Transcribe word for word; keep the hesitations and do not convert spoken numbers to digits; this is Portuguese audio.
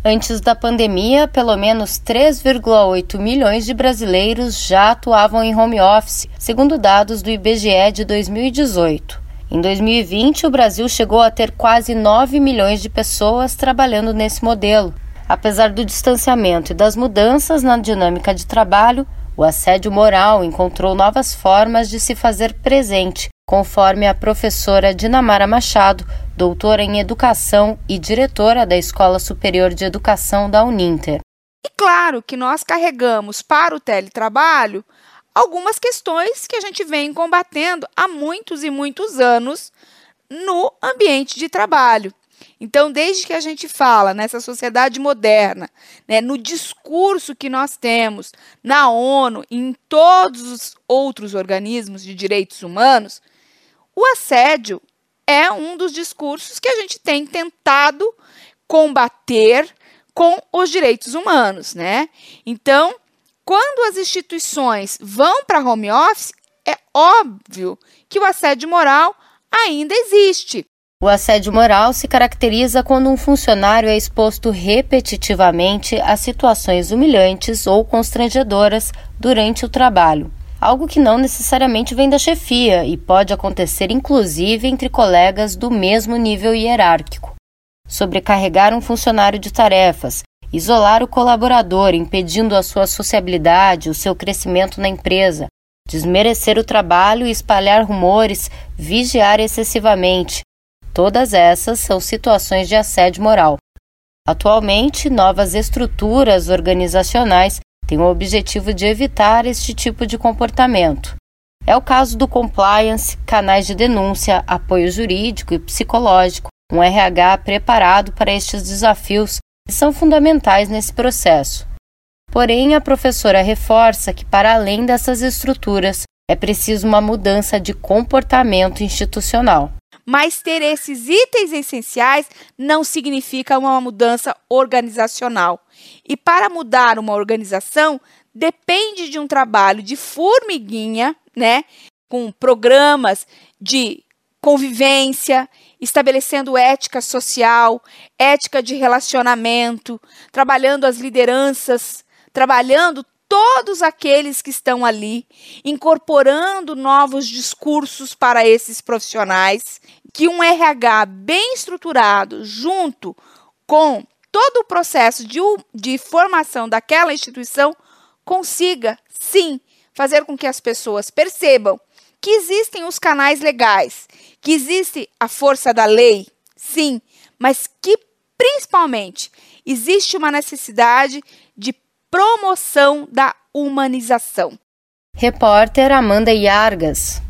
Antes da pandemia, pelo menos três vírgula oito milhões de brasileiros já atuavam em home office, segundo dados do I B G E de dois mil e dezoito. Em dois mil e vinte, o Brasil chegou a ter quase nove milhões de pessoas trabalhando nesse modelo. Apesar do distanciamento e das mudanças na dinâmica de trabalho, o assédio moral encontrou novas formas de se fazer presente, conforme a professora Dinamara Machado, doutora em Educação e diretora da Escola Superior de Educação da Uninter. E claro que nós carregamos para o teletrabalho algumas questões que a gente vem combatendo há muitos e muitos anos no ambiente de trabalho. Então, desde que a gente fala nessa sociedade moderna, né, no discurso que nós temos na ONU e em todos os outros organismos de direitos humanos, o assédio é um dos discursos que a gente tem tentado combater com os direitos humanos, né? Então, quando as instituições vão para home office, é óbvio que o assédio moral ainda existe. O assédio moral se caracteriza quando um funcionário é exposto repetitivamente a situações humilhantes ou constrangedoras durante o trabalho. Algo que não necessariamente vem da chefia e pode acontecer inclusive entre colegas do mesmo nível hierárquico. Sobrecarregar um funcionário de tarefas, isolar o colaborador, impedindo a sua sociabilidade, o seu crescimento na empresa, desmerecer o trabalho e espalhar rumores, vigiar excessivamente. Todas essas são situações de assédio moral. Atualmente, novas estruturas organizacionais têm o objetivo de evitar este tipo de comportamento. É o caso do compliance, canais de denúncia, apoio jurídico e psicológico, um R H preparado para estes desafios que são fundamentais nesse processo. Porém, a professora reforça que, para além dessas estruturas, é preciso uma mudança de comportamento institucional. Mas ter esses itens essenciais não significa uma mudança organizacional. E para mudar uma organização, depende de um trabalho de formiguinha, né, com programas de convivência, estabelecendo ética social, ética de relacionamento, trabalhando as lideranças, trabalhando todos aqueles que estão ali, incorporando novos discursos para esses profissionais, que um R H bem estruturado, junto com todo o processo de, de formação daquela instituição, consiga, sim, fazer com que as pessoas percebam que existem os canais legais, que existe a força da lei, sim, mas que, principalmente, existe uma necessidade de promoção da humanização. Repórter Amanda Iargas.